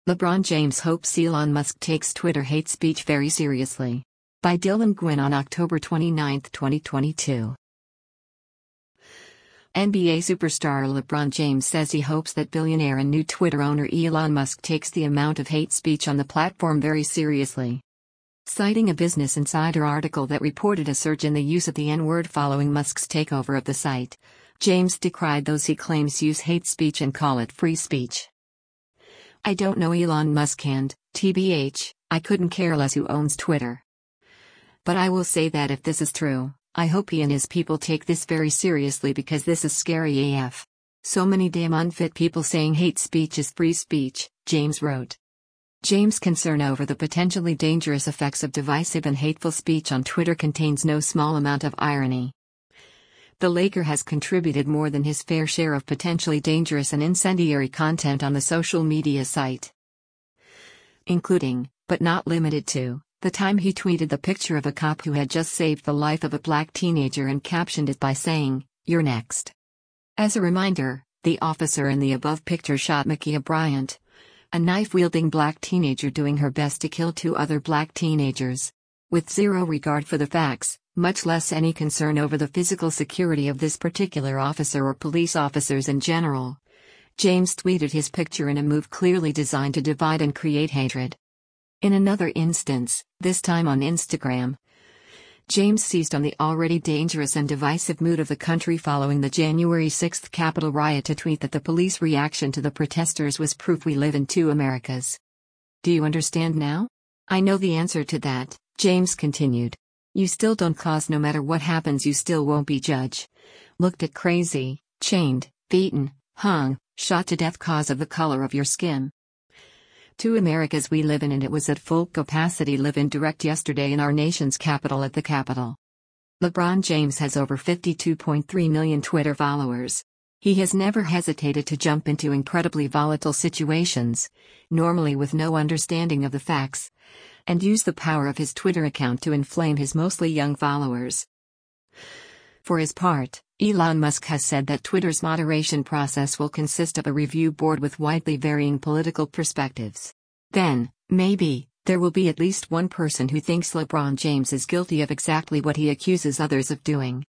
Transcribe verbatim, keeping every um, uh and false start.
LeBron James hopes Elon Musk takes Twitter hate speech very seriously. By Dylan Gwynn on October twenty-ninth, twenty twenty-two. N B A superstar LeBron James says he hopes that billionaire and new Twitter owner Elon Musk takes the amount of hate speech on the platform very seriously. Citing a Business Insider article that reported a surge in the use of the N-word following Musk's takeover of the site, James decried those he claims use hate speech and call it free speech. "I don't know Elon Musk and, T B H, I couldn't care less who owns Twitter. But I will say that if this is true, I hope he and his people take this very seriously because this is scary A F. So many damn unfit people saying hate speech is free speech," James wrote. James' concern over the potentially dangerous effects of divisive and hateful speech on Twitter contains no small amount of irony. The Laker has contributed more than his fair share of potentially dangerous and incendiary content on the social media site, including, but not limited to, the time he tweeted the picture of a cop who had just saved the life of a black teenager and captioned it by saying, "You're next." As a reminder, the officer in the above picture shot Ma'Khia Bryant, a knife-wielding black teenager doing her best to kill two other black teenagers. With zero regard for the facts, much less any concern over the physical security of this particular officer or police officers in general, James tweeted his picture in a move clearly designed to divide and create hatred. In another instance, this time on Instagram, James seized on the already dangerous and divisive mood of the country following the January sixth Capitol riot to tweet that the police reaction to the protesters was proof we live in two Americas. "Do you understand now? I know the answer to that," James continued. "You still don't cause no matter what happens you still won't be judge. Looked at crazy, chained, beaten, hung, shot to death cause of the color of your skin. Two Americas we live in and it was at full capacity live in direct yesterday in our nation's capital at the Capitol." LeBron James has over fifty-two point three million Twitter followers. He has never hesitated to jump into incredibly volatile situations, normally with no understanding of the facts, and use the power of his Twitter account to inflame his mostly young followers. For his part, Elon Musk has said that Twitter's moderation process will consist of a review board with widely varying political perspectives. Then, maybe, there will be at least one person who thinks LeBron James is guilty of exactly what he accuses others of doing.